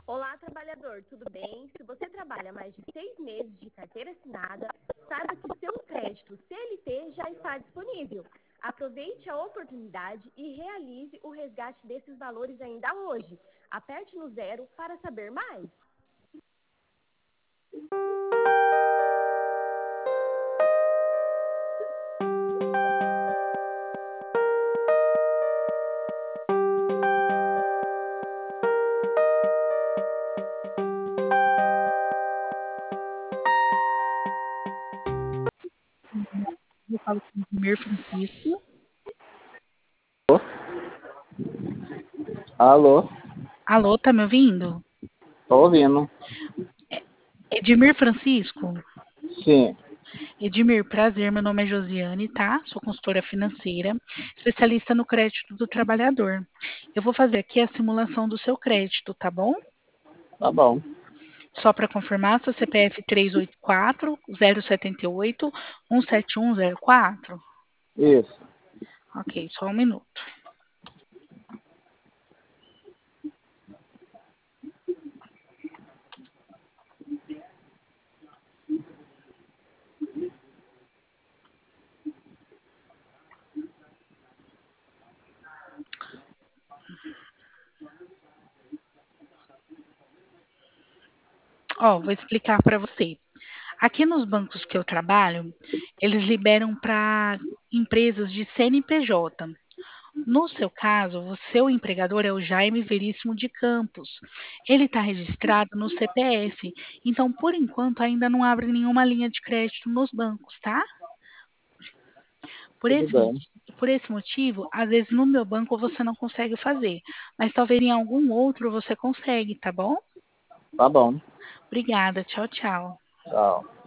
Olá, trabalhador, tudo bem? Se você trabalha mais de 6 meses de carteira assinada, saiba que seu crédito CLT já está disponível. Aproveite a oportunidade e realize o resgate desses valores ainda hoje. Aperte no 0 para saber mais. Eu falo com o Ademir Francisco. Alô, Alô, tá me ouvindo? tô ouvindo. Edmir Francisco? Sim, Edmir, prazer, meu nome é Josiane, tá? Sou consultora financeira, especialista no crédito do trabalhador. Eu vou fazer aqui a simulação do seu crédito, tá bom? tá bom. Só para confirmar, seu CPF 384-078-17104? Isso. Ok, só um minuto. Ó, vou explicar para você. Aqui nos bancos que eu trabalho, eles liberam para empresas de CNPJ. No seu caso, o seu empregador é o Jaime Veríssimo de Campos. Ele está registrado no CPF, então, por enquanto, ainda não abre nenhuma linha de crédito nos bancos, tá? Por Tudo esse, bem. por esse motivo, às vezes no meu banco você não consegue fazer, mas talvez em algum outro você consegue, tá bom? Tá bom. Obrigada, tchau, tchau. Tchau.